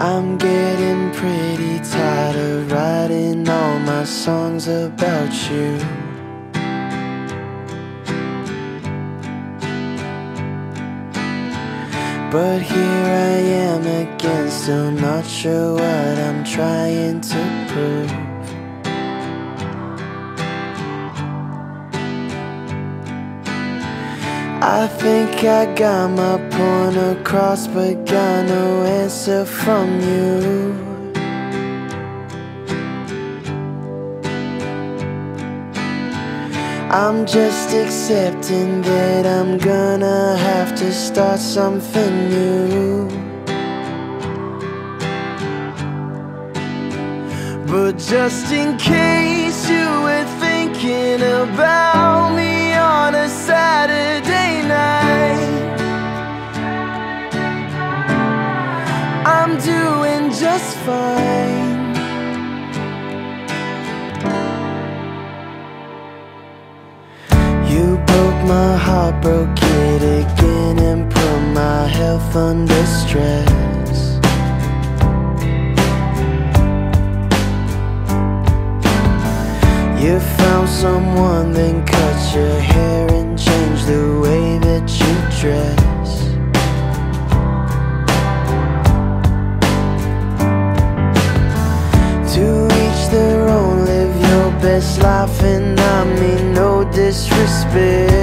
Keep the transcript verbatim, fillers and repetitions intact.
I'm getting pretty tired of writing all my songs about you. But here I am again, still not sure what I'm trying to prove. I think I got my point across, but got no answer from you. I'm just accepting that I'm gonna have to start something new. But just in case you were thinking about me on a Saturday night, I'm doing just fine. You broke my heart, broke it again, and put my health under stress. You found someone, then cut your hair and changed the way that you dress. To each their own, live your best life, and I mean no disrespect.